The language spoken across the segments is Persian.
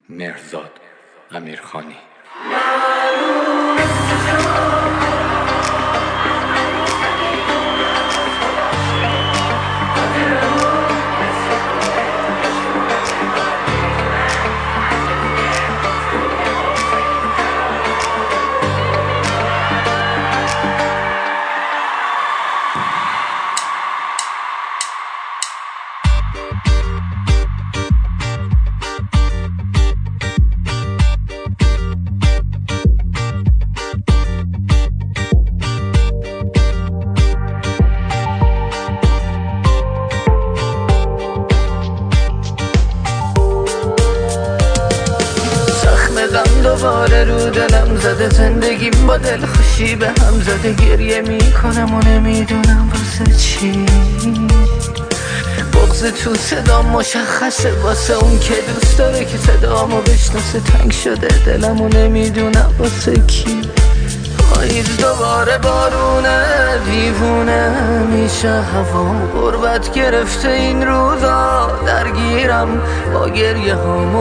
مهرزاد امیرخانی. دوباره رو دلم زده، زندگیم با دل خوشی به هم زده. گریه میکنم و نمیدونم واسه چی. بغض تو صدام مشخصه واسه اون که دوست داره که صدامو بشناسه. تنگ شده دلم و نمیدونم واسه کی. پاییز دوباره بارونه، دیوونه میشه هوا. غربت گرفته این روزا، درگیرم با گریه هامو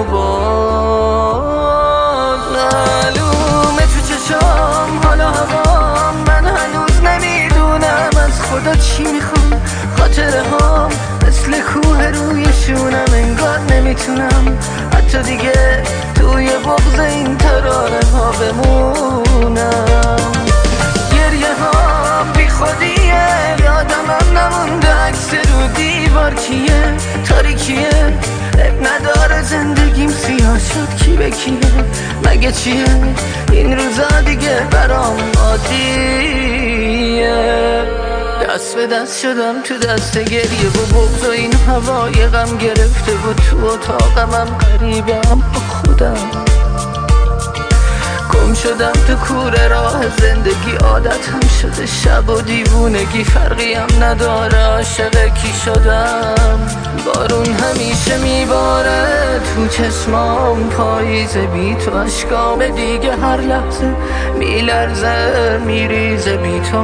معلومه تو چشام حالا هوام. من هنوز نمیدونم از خدا چی میخوام. خاطره هام مثل کوه روی شونم، انگار نمیتونم حتی دیگه توی بغض این ترانه ها بمونم. گریه هام بی خودیه، یادمم نمونده عکس رو دیوار کیه. تاریکیه اب نداره زندگیم سیاه شد، کی به کیه مگه چیه. این روزا دیگه برام عادیه. دست به دست شدم تو دست گریه و بغض و این هوای غم گرفته و تو اتاقمم غریبم با خودم. گم شدم تو کوره راه زندگی، عادتم شده شب و دیوونگی. فرقی هم نداره عاشق کی شدم. بارون همیشه میباره تو چشمام، پاییز بی تو اشکام دیگه هر لحظه میلرزه میریزه بی تو.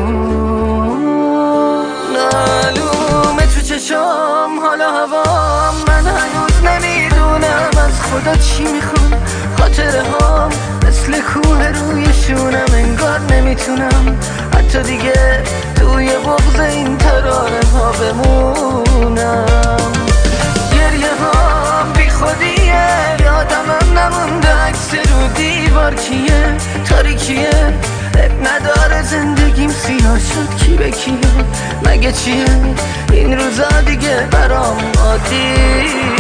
معلومه تو چشام حالا هوام. من هنوز نمیدونم از خدا چی میخوام. خاطره هام مثل کوه روی شونم، انگار نمیتونم حتی دیگه توی بغض این ترانه ها بمونم. گریه هام بی خودیه، یادمم نمونده عکس رو دیوار کیه. تاریکیه اب نداره زندگیم سیاه شد، کی به کیه مگه چیه. این روزا دیگه برام عادیه.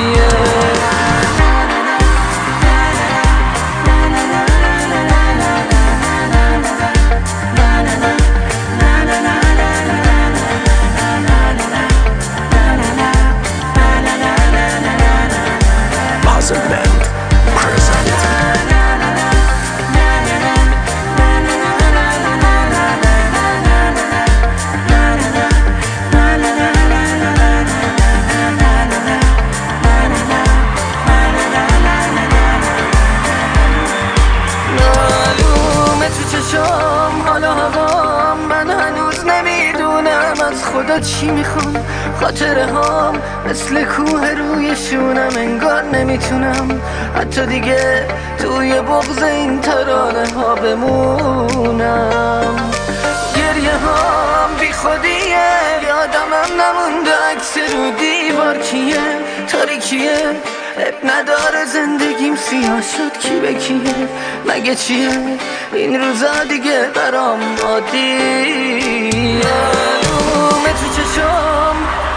من هنوز نمیدونم از خدا چی میخوام. خاطره هام مثل کوه روی شونم، انگار نمیتونم حتی دیگه توی بغض این ترانه ها بمونم. گریه هام بی خودیه، یادمم نمونده عکس رو دیوار کیه. تاریکیه اب نداره زندگیم سیاه شد، کی به کیه مگه چیه. این روزا دیگه برام عادیه. معلومه تو چشام